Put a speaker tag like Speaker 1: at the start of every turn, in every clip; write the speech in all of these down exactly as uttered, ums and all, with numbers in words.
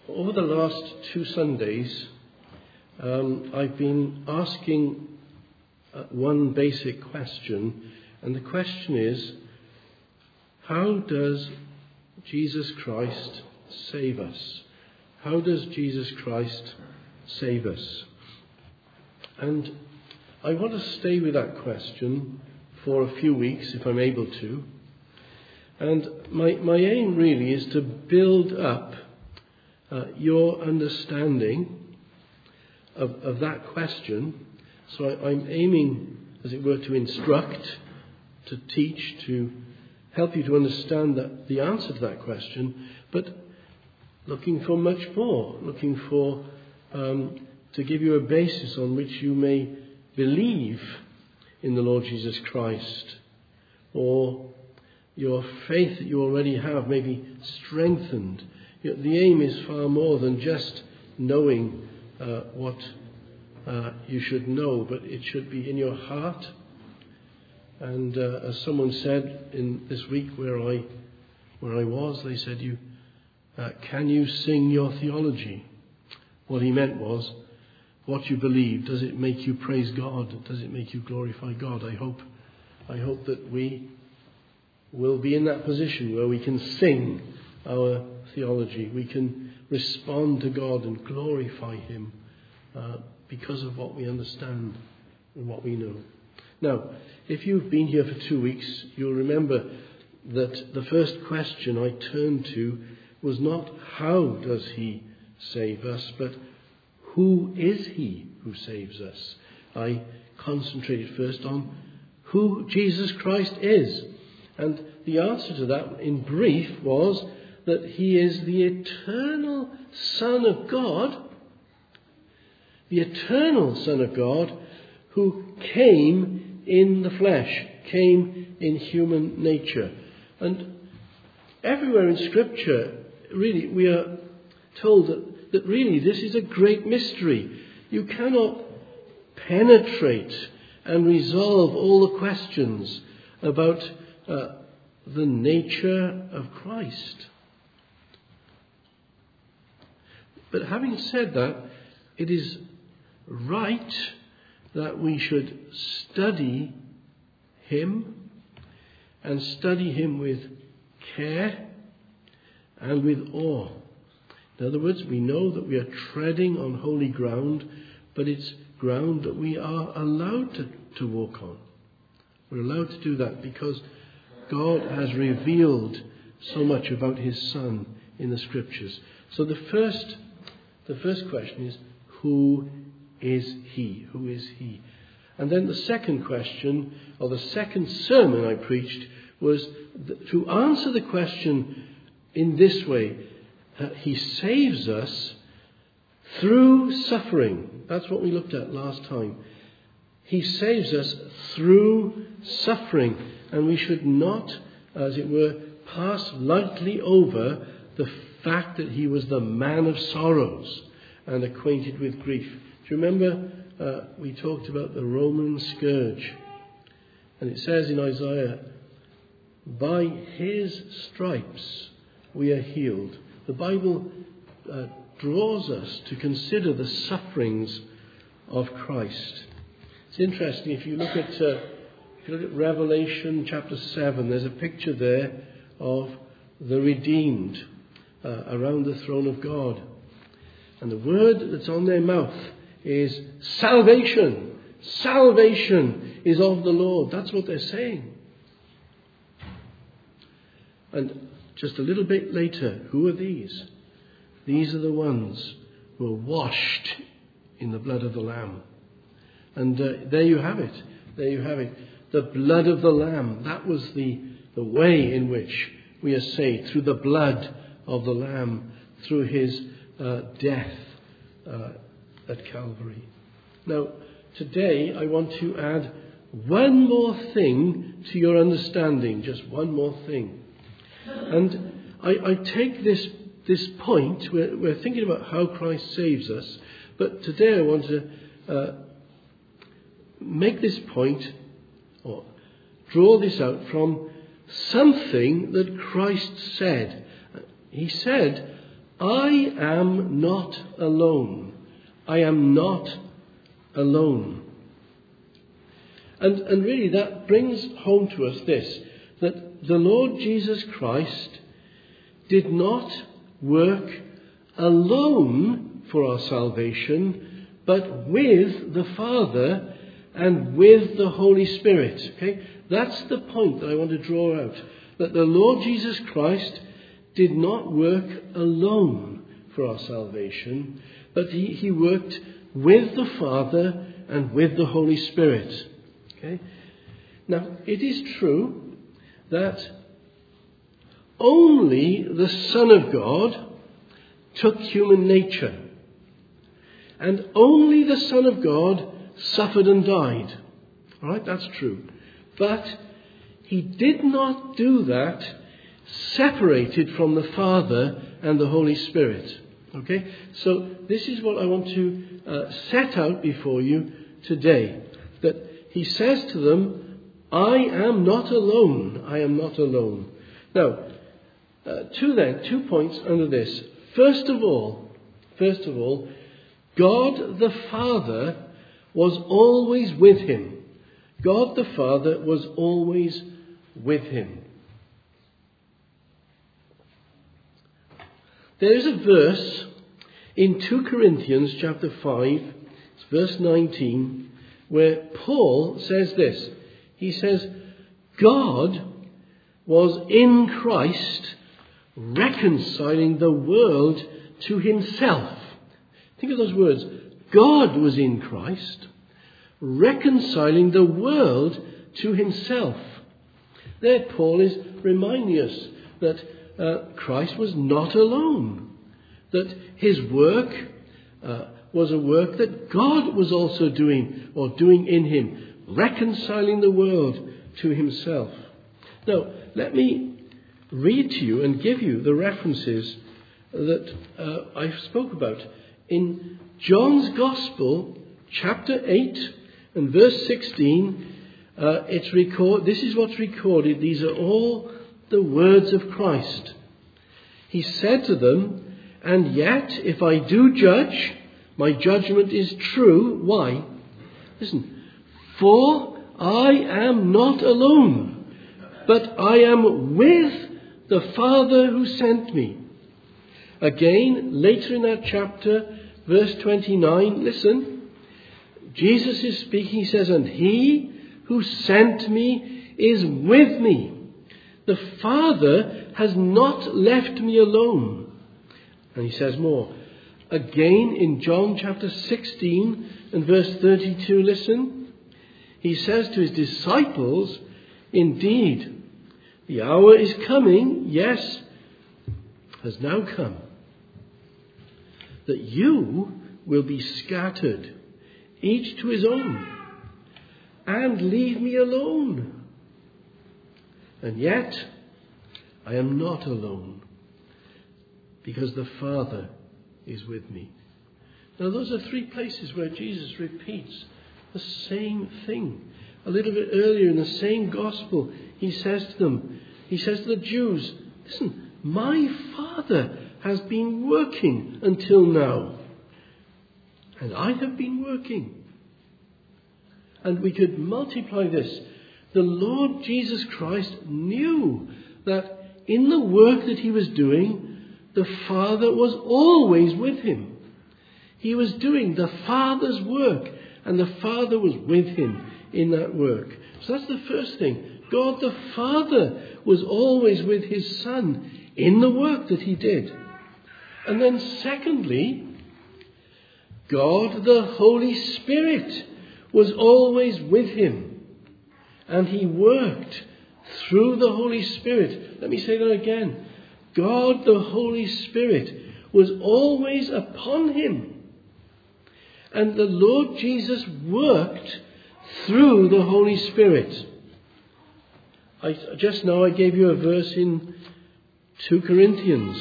Speaker 1: Over the last two Sundays, um, I've been asking uh, one basic question, and the question is, how does Jesus Christ save us? How does Jesus Christ save us? And I want to stay with that question for a few weeks, if I'm able to. And my, my aim really is to build up Uh, your understanding of, of that question. So I, I'm aiming, as it were, to instruct, to teach, to help you to understand that, the answer to that question, but looking for much more, looking for um, to give you a basis on which you may believe in the Lord Jesus Christ, or your faith that you already have may be strengthened. The aim is far more than just knowing uh, what uh, you should know, but it should be in your heart. And uh, as someone said in this week where I where I was, they said, "You uh, can you sing your theology?" What he meant was, what you believe, does it make you praise God? Does it make you glorify God? I hope I hope that we will be in that position where we can sing our theology. We can respond to God and glorify him uh, because of what we understand and what we know. Now, if you've been here for two weeks, you'll remember that the first question I turned to was not how does he save us, but who is he who saves us? I concentrated first on who Jesus Christ is. And the answer to that in brief was that he is the eternal Son of God, the eternal Son of God who came in the flesh, came in human nature. And everywhere in Scripture, really, we are told that, that really this is a great mystery. You cannot penetrate and resolve all the questions about uh, the nature of Christ. But having said that, it is right that we should study him, and study him with care and with awe. In other words, we know that we are treading on holy ground, but it's ground that we are allowed to, to walk on. We're allowed to do that because God has revealed so much about his Son in the Scriptures. So the first The first question is, who is he? Who is he? And then the second question, or the second sermon I preached, was th- to answer the question in this way. Uh, he saves us through suffering. That's what we looked at last time. He saves us through suffering. And we should not, as it were, pass lightly over the fact that he was the man of sorrows and acquainted with grief. Do you remember uh, we talked about the Roman scourge? And it says in Isaiah, by his stripes we are healed. The Bible uh, draws us to consider the sufferings of Christ. It's interesting, if you look at uh, if you look at Revelation chapter seven, there's a picture there of the redeemed Uh, around the throne of God. And the word that's on their mouth is salvation. Salvation is of the Lord. That's what they're saying. And just a little bit later, who are these? These are the ones who are washed in the blood of the Lamb. And uh, there you have it. There you have it. The blood of the Lamb. That was the, the way in which we are saved, through the blood of the Lamb, through his uh, death uh, at Calvary. Now, today I want to add one more thing to your understanding, just one more thing. And I, I take this this point, we're, we're thinking about how Christ saves us, but today I want to uh, make this point, or draw this out from something that Christ said. He said, I am not alone. I am not alone. And, and really that brings home to us this, that the Lord Jesus Christ did not work alone for our salvation, but with the Father and with the Holy Spirit. Okay? That's the point that I want to draw out. That the Lord Jesus Christ did not work alone for our salvation, but he, he worked with the Father and with the Holy Spirit. Okay? Now, it is true that only the Son of God took human nature. And only the Son of God suffered and died. All right, that's true. But he did not do that separated from the Father and the Holy Spirit. Okay? So this is what I want to uh, set out before you today. That he says to them, I am not alone. I am not alone. Now, uh, two then, two points under this. First of all, first of all, God the Father was always with him. God the Father was always with him. There is a verse in Second Corinthians chapter five, it's verse nineteen, where Paul says this. He says, God was in Christ reconciling the world to himself. Think of those words. God was in Christ reconciling the world to himself. There Paul is reminding us that uh, Christ was not alone. That his work uh, was a work that God was also doing, or doing in him, reconciling the world to himself. Now, let me read to you and give you the references that uh, I spoke about. In John's Gospel, chapter eight and verse sixteen, uh, it's record. This is what's recorded. These are all the words of Christ. He said to them, and yet if I do judge, my judgment is true. Why? Listen, for I am not alone, but I am with the Father who sent me. Again, later in that chapter, verse twenty-nine, listen, Jesus is speaking, he says, and he who sent me is with me. The Father has not left me alone. And he says more. Again, in John chapter sixteen and verse thirty-two, listen, he says to his disciples, indeed, the hour is coming, yes, has now come, that you will be scattered, each to his own, and leave me alone. And yet, I am not alone, because the Father is with me. Now, those are three places where Jesus repeats the same thing. A little bit earlier in the same gospel, he says to them, he says to the Jews, listen, my Father has been working until now, and I have been working. And we could multiply this. The Lord Jesus Christ knew that in the work that he was doing, the Father was always with him. He was doing the Father's work, and the Father was with him in that work. So that's the first thing. God the Father was always with his Son in the work that he did. And then secondly, God the Holy Spirit was always with him. And he worked through the Holy Spirit. Let me say that again. God the Holy Spirit was always upon him. And the Lord Jesus worked through the Holy Spirit. I, just now I gave you a verse in Second Corinthians.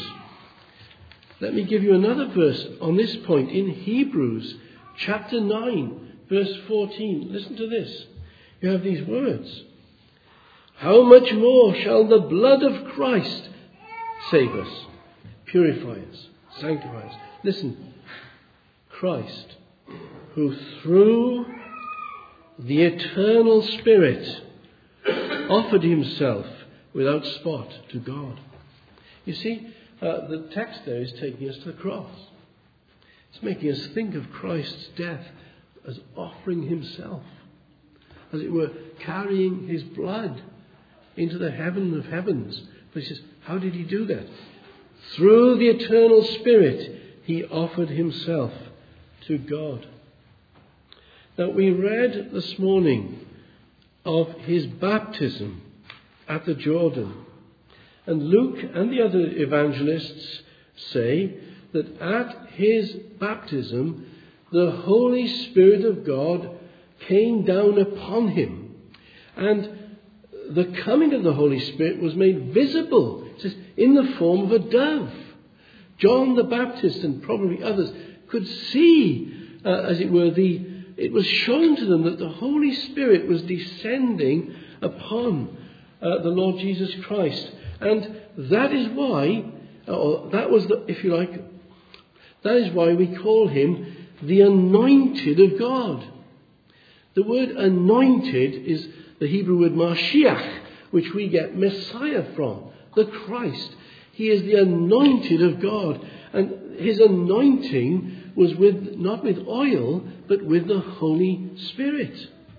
Speaker 1: Let me give you another verse on this point in Hebrews chapter nine, verse fourteen. Listen to this. You have these words. How much more shall the blood of Christ save us, purify us, Sanctifies. Listen, Christ, who through the eternal Spirit offered himself without spot to God. You see, uh, the text there is taking us to the cross. It's making us think of Christ's death as offering himself, as it were, carrying his blood into the heaven of heavens. But he says, how did he do that? Through the eternal Spirit, he offered himself to God. Now, we read this morning of his baptism at the Jordan. And Luke and the other evangelists say that at his baptism, the Holy Spirit of God came down upon him. And the coming of the Holy Spirit was made visible, it says, in the form of a dove. John the Baptist and probably others could see, uh, as it were, the it was shown to them that the Holy Spirit was descending upon uh, the Lord Jesus Christ. And that is why, or that was, the, if you like, that is why we call him the anointed of God. The word anointed is the Hebrew word Mashiach, which we get Messiah from, the Christ. He is the anointed of God. And his anointing was with, not with oil, but with the Holy Spirit.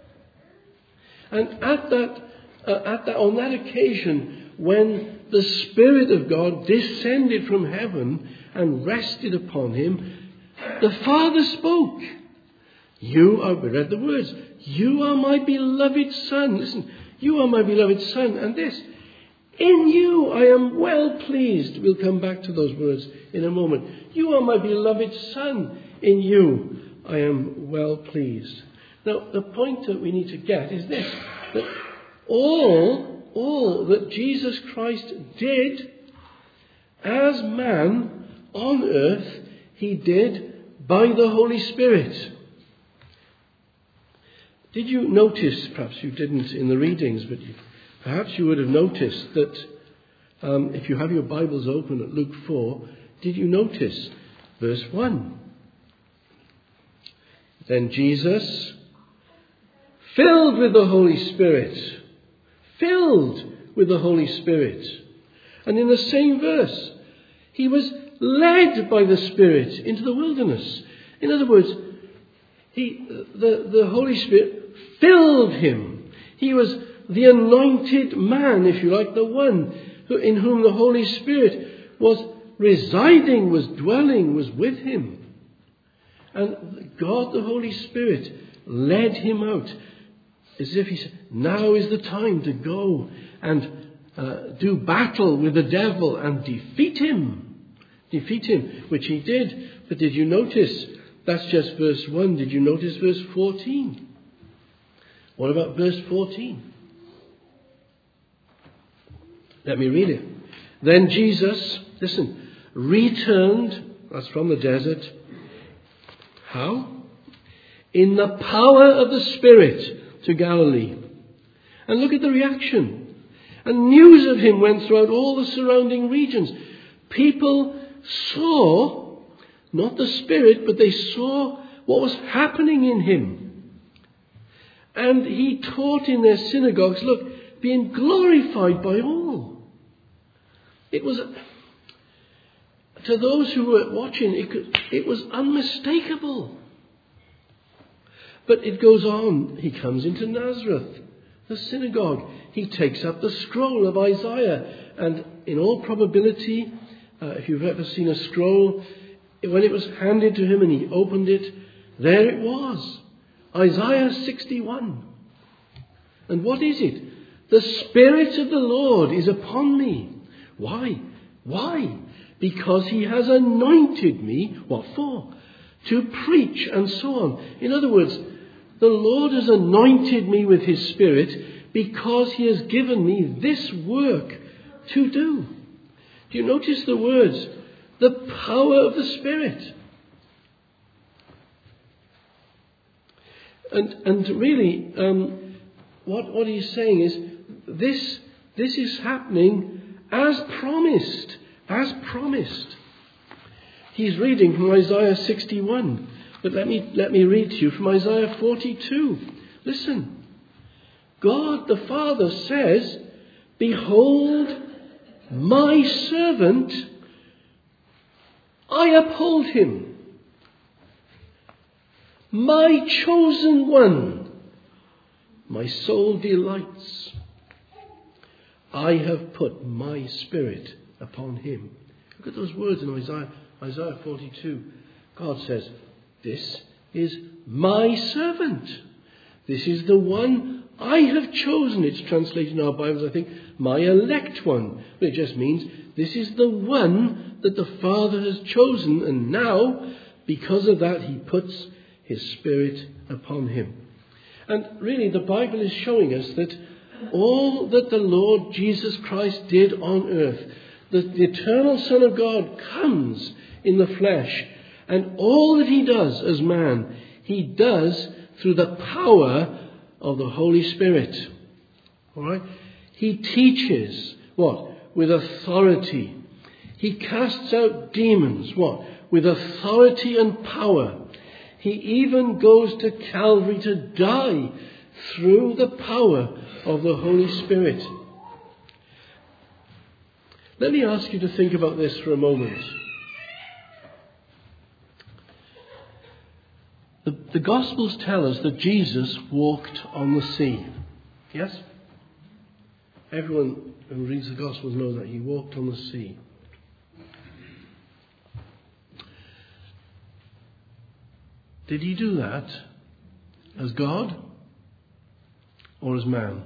Speaker 1: And at that, uh, at that, on that occasion, when the Spirit of God descended from heaven and rested upon him, the Father spoke. You are, we read the words, you are my beloved Son. Listen, you are my beloved Son. And this, in you I am well pleased. We'll come back to those words in a moment. You are my beloved Son. In you I am well pleased. Now, the point that we need to get is this, that all, all that Jesus Christ did as man on earth, he did by the Holy Spirit. Did you notice, perhaps you didn't in the readings, but you, perhaps you would have noticed that um, if you have your Bibles open at Luke four, did you notice verse one? Then Jesus, filled with the Holy Spirit, filled with the Holy Spirit. And in the same verse, he was led by the Spirit into the wilderness. In other words, he, the, the Holy Spirit filled him. He was the anointed man, if you like, the one who, in whom the Holy Spirit was residing, was dwelling, was with him. And God, the Holy Spirit, led him out as if he said, now is the time to go and uh, do battle with the devil and defeat him. Defeat him, which he did. But did you notice, that's just verse one. Did you notice verse fourteen? What about verse fourteen? Let me read it. Then Jesus, listen, returned, that's from the desert. How? In the power of the Spirit to Galilee. And look at the reaction. And news of him went throughout all the surrounding regions. People saw, not the Spirit, but they saw what was happening in him. And he taught in their synagogues, look, being glorified by all. It was, to those who were watching, it, could, it was unmistakable. But it goes on. He comes into Nazareth, the synagogue. He takes up the scroll of Isaiah. And in all probability, uh, if you've ever seen a scroll, when it was handed to him and he opened it, there it was. Isaiah sixty-one. And what is it? The Spirit of the Lord is upon me. Why? Why? Because he has anointed me. What for? To preach and so on. In other words, the Lord has anointed me with his Spirit because he has given me this work to do. Do you notice the words? The power of the Spirit. And and really, um, what, what he's saying is, this, this is happening as promised. As promised. He's reading from Isaiah sixty-one. But let me, let me read to you from Isaiah forty-two. Listen. God the Father says, "Behold, my servant, I uphold him. My chosen one, my soul delights. I have put my spirit upon him." Look at those words in Isaiah, Isaiah forty-two. God says, "This is my servant. This is the one I have chosen." It's translated in our Bibles, I think, "my elect one." But it just means this is the one that the Father has chosen. And now, because of that, he puts his spirit upon him. And really, the Bible is showing us that all that the Lord Jesus Christ did on earth, that the eternal Son of God comes in the flesh, and all that he does as man, he does through the power of the Holy Spirit. All right? He teaches, what? With authority. He casts out demons, what? With authority and power. He even goes to Calvary to die through the power of the Holy Spirit. Let me ask you to think about this for a moment. The, the Gospels tell us that Jesus walked on the sea. Yes? Everyone who reads the Gospels knows that he walked on the sea. Did he do that as God or as man?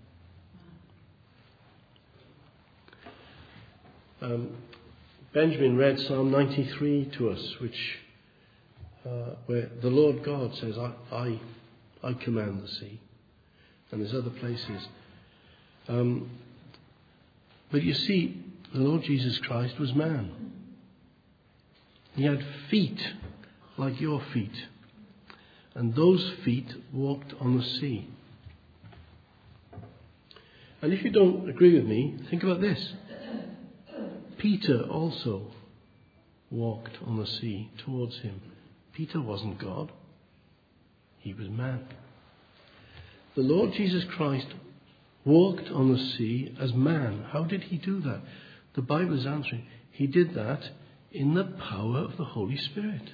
Speaker 1: Um, Benjamin read Psalm ninety-three to us, which uh, where the Lord God says, I, I, I command the sea. And there's other places. Um, but you see, the Lord Jesus Christ was man. He had feet like your feet. And those feet walked on the sea. And if you don't agree with me, think about this. Peter also walked on the sea towards him. Peter wasn't God. He was man. The Lord Jesus Christ walked on the sea as man. How did he do that? The Bible is answering. He did that in the power of the Holy Spirit.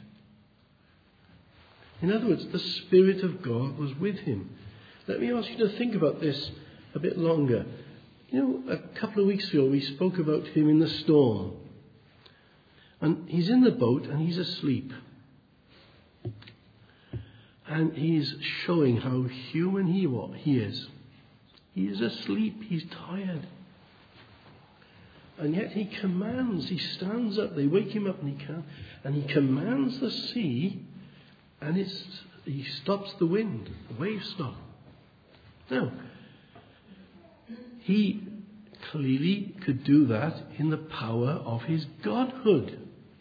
Speaker 1: In other words, the Spirit of God was with him. Let me ask you to think about this a bit longer. You know, a couple of weeks ago we spoke about him in the storm. And he's in the boat and he's asleep. And he's showing how human he, he is. He is asleep. He's tired. And yet he commands. He stands up. They wake him up and he can, and he commands the sea, and it's, he stops the wind. The waves stop. Now, he clearly could do that in the power of his godhood.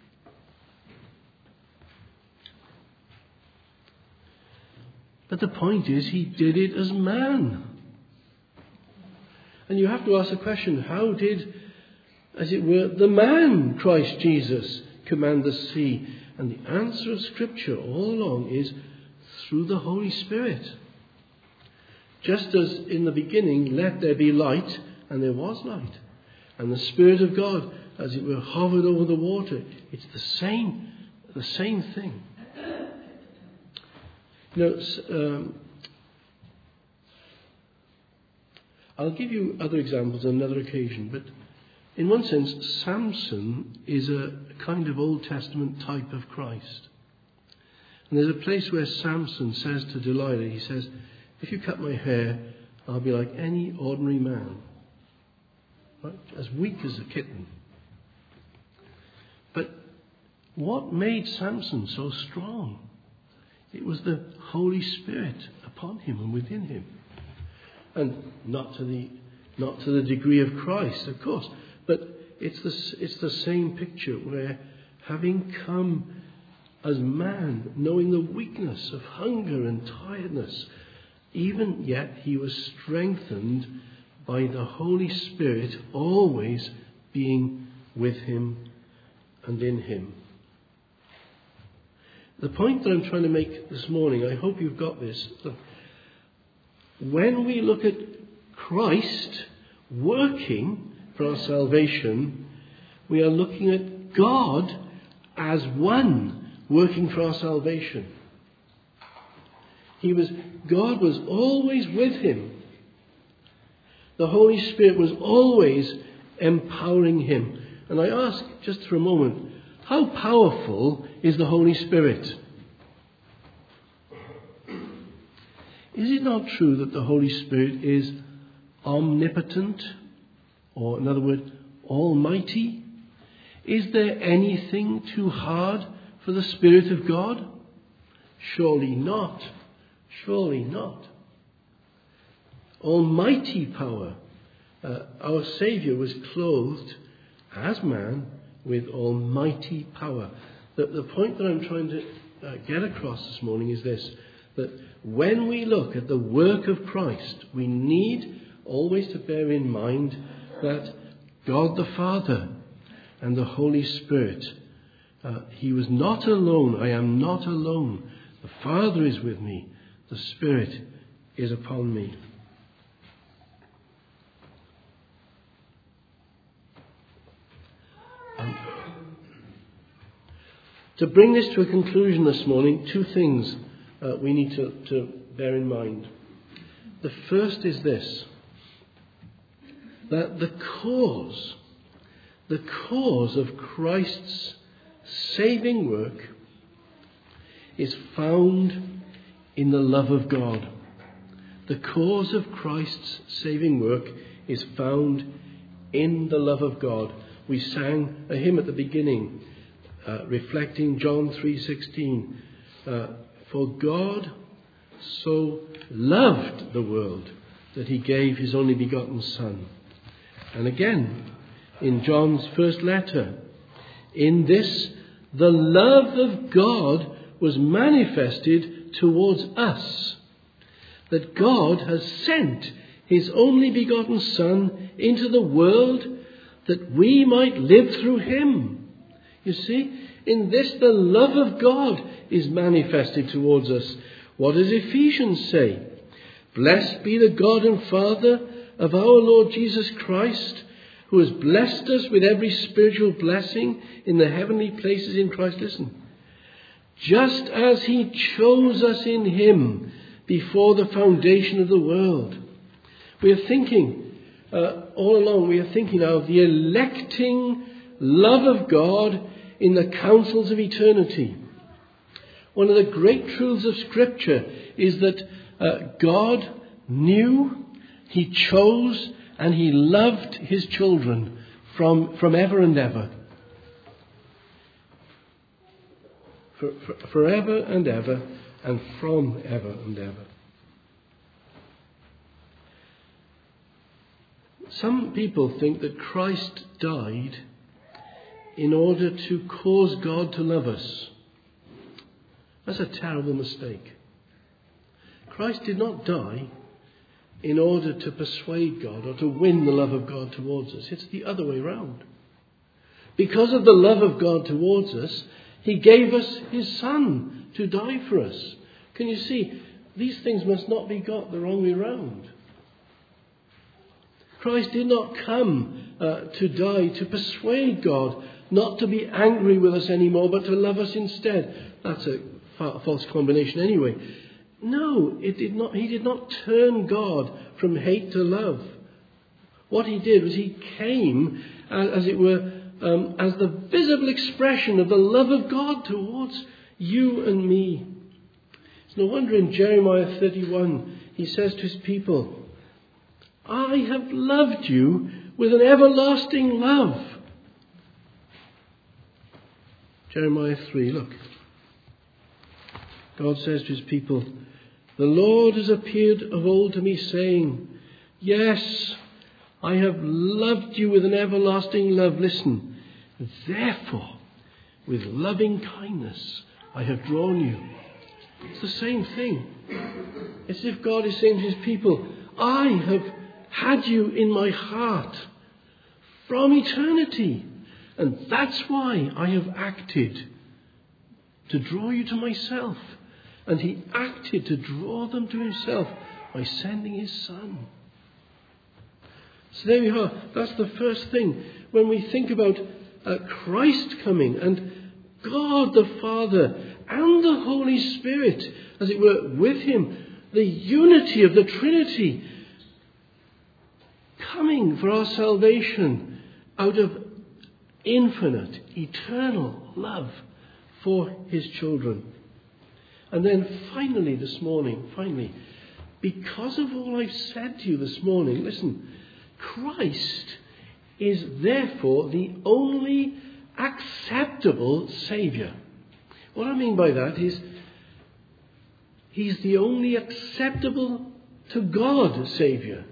Speaker 1: But the point is, he did it as man. And you have to ask the question, how did, as it were, the man Christ Jesus command the sea? And the answer of Scripture all along is through the Holy Spirit. Just as in the beginning, let there be light, and there was light. And the Spirit of God, as it were, hovered over the water. It's the same, the same thing. You know, um, I'll give you other examples on another occasion, but in one sense, Samson is a kind of Old Testament type of Christ. And there's a place where Samson says to Delilah, he says, if you cut my hair, I'll be like any ordinary man. Right? As weak as a kitten. But what made Samson so strong? It was the Holy Spirit upon him and within him. And not to the not to the degree of Christ, of course. But it's the, it's the same picture where having come as man, knowing the weakness of hunger and tiredness, even yet he was strengthened by the Holy Spirit always being with him and in him. The point that I'm trying to make this morning, I hope you've got this. Look, when we look at Christ working for our salvation, we are looking at God as one working for our salvation. He was, God was always with him. The Holy Spirit was always empowering him. And I ask just for a moment, how powerful is the Holy Spirit? Is it not true that the Holy Spirit is omnipotent, or in other words, almighty? Is there anything too hard for the Spirit of God? Surely not. Surely not. Almighty power. Uh, our Saviour was clothed as man with almighty power. The, the point that I'm trying to uh, get across this morning is this, that when we look at the work of Christ, we need always to bear in mind that God the Father and the Holy Spirit, uh, he was not alone. I am not alone. The Father is with me. The Spirit is upon me. Um, to bring this to a conclusion this morning, two things uh, we need to, to bear in mind. The first is this, that the cause, the cause of Christ's saving work is found in the love of God. The cause of Christ's saving work is found in the love of God. We sang a hymn at the beginning, uh, reflecting John three sixteen. Uh, For God so loved the world that he gave his only begotten Son. And again, in John's first letter, in this, the love of God was manifested towards us, that God has sent his only begotten Son into the world that we might live through him. You see, in this the love of God is manifested towards us. What does Ephesians say? Blessed be the God and Father of our Lord Jesus Christ, who has blessed us with every spiritual blessing in the heavenly places in Christ. Listen. Just as he chose us in him before the foundation of the world. We are thinking, uh, all along, we are thinking now of the electing love of God in the councils of eternity. One of the great truths of Scripture is that uh, God knew, he chose, and he loved his children from, from ever and ever. For, for, forever and ever, and from ever and ever. Some people think that Christ died in order to cause God to love us. That's a terrible mistake. Christ did not die in order to persuade God or to win the love of God towards us. It's the other way round. Because of the love of God towards us, he gave us his Son to die for us. Can you see? These things must not be got the wrong way round. Christ did not come uh, to die to persuade God not to be angry with us anymore, but to love us instead. That's a fa- false combination anyway. No, it did not. He did not turn God from hate to love. What he did was he came, as, as it were, um, as the visible expression of the love of God towards you and me. It's no wonder in Jeremiah thirty-one, he says to his people, I have loved you with an everlasting love. Jeremiah three, look. God says to his people, the Lord has appeared of old to me, saying, yes, I have loved you with an everlasting love. Listen, therefore, with loving kindness, I have drawn you. It's the same thing. It's as if God is saying to his people, I have had you in my heart from eternity. And that's why I have acted to draw you to myself. And he acted to draw them to himself by sending his Son. So there you are. That's the first thing. When we think about uh, Christ coming and God the Father and the Holy Spirit, as it were, with him, the unity of the Trinity, coming for our salvation out of infinite, eternal love for his children. And then finally this morning, finally, because of all I've said to you this morning, listen, Christ is therefore the only acceptable Saviour. What I mean by that is he's the only acceptable to God Saviour.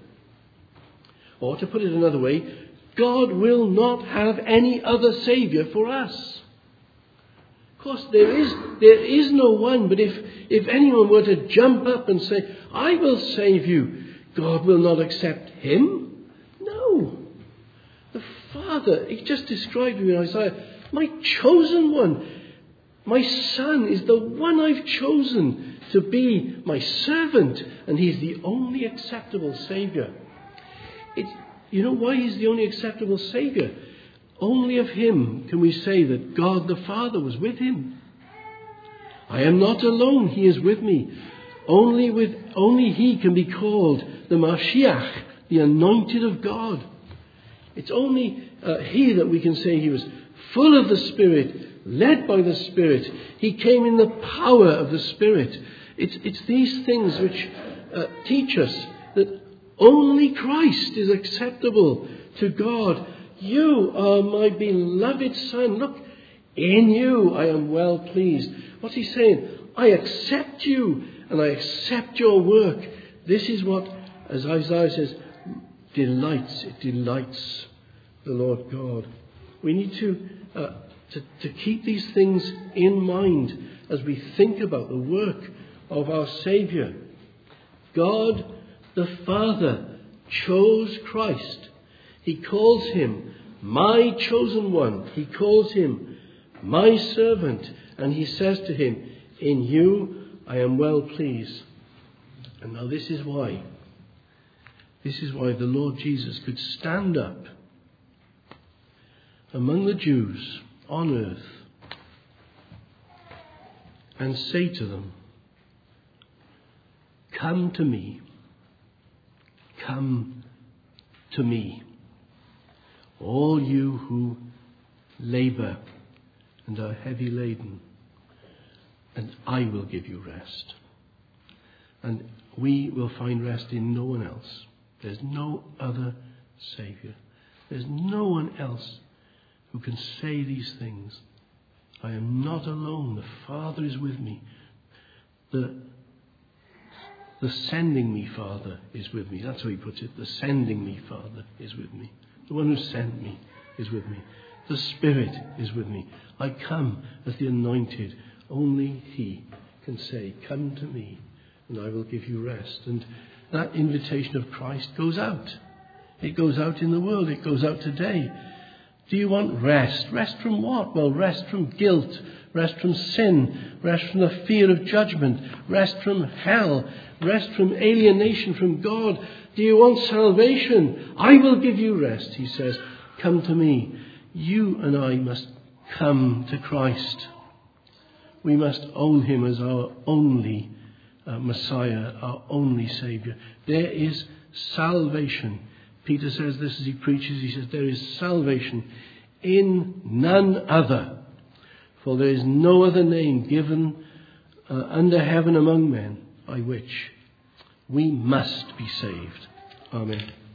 Speaker 1: Or to put it another way, God will not have any other Saviour for us. Of course, there is there is no one, but if, if anyone were to jump up and say, I will save you, God will not accept him? No. The Father, he just described you in Isaiah, my chosen one, my Son is the one I've chosen to be my servant, and he's the only acceptable Saviour. It's, you know why he's the only acceptable Saviour? Only of him can we say that God the Father was with him. I am not alone, he is with me. Only with only he can be called the Mashiach, the anointed of God. It's only uh, he that we can say he was full of the Spirit, led by the Spirit. He came in the power of the Spirit. It's, it's these things which uh, teach us that only Christ is acceptable to God. You are my beloved Son. Look, in you I am well pleased. What's he saying? I accept you and I accept your work. This is what, as Isaiah says, delights. It delights the Lord God. We need to, uh, to, to keep these things in mind as we think about the work of our Saviour. God the Father chose Christ. He calls him my chosen one. He calls him my servant. And he says to him, in you I am well pleased. And now this is why. This is why the Lord Jesus could stand up among the Jews on earth and say to them, come to me. Come to me, all you who labour and are heavy laden, and I will give you rest. And we will find rest in no one else. There's no other Saviour. There's no one else who can say these things. I am not alone. The Father is with me. The The sending me Father is with me. That's how he puts it. The sending me Father is with me. The one who sent me is with me. The Spirit is with me. I come as the anointed. Only he can say, come to me and I will give you rest. And that invitation of Christ goes out. It goes out in the world. It goes out today. Do you want rest? Rest from what? Well, rest from guilt. Rest from sin. Rest from the fear of judgment. Rest from hell. Rest from alienation from God. Do you want salvation? I will give you rest, he says. Come to me. You and I must come to Christ. We must own him as our only uh, Messiah, our only Saviour. There is salvation. Peter says this as he preaches. He says there is salvation in none other. For there is no other name given uh, under heaven among men by which we must be saved. Amen.